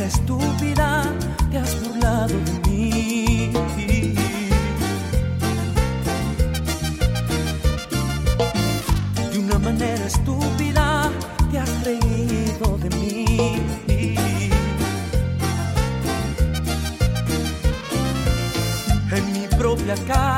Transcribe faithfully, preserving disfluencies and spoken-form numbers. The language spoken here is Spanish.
estúpida te has burlado de mí. De una manera estúpida te has reído de mí. En mi propia casa